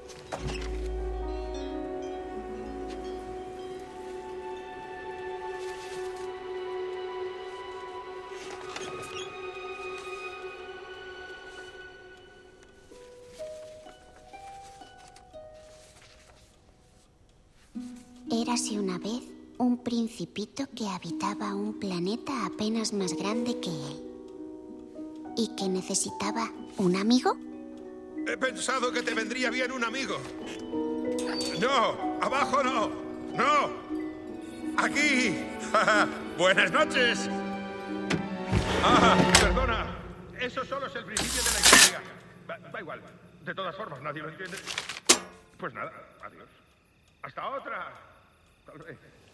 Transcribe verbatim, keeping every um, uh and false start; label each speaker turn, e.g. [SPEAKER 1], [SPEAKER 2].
[SPEAKER 1] Érase una vez un principito que habitaba un planeta apenas más grande que él y que necesitaba un amigo.
[SPEAKER 2] He pensado que te vendría bien un amigo. No, abajo no, no. Aquí. Buenas noches. Ah, perdona. Eso solo es el principio de la historia. Da, da igual. De todas formas, nadie lo entiende. Pues nada, adiós. Hasta otra. Tal vez.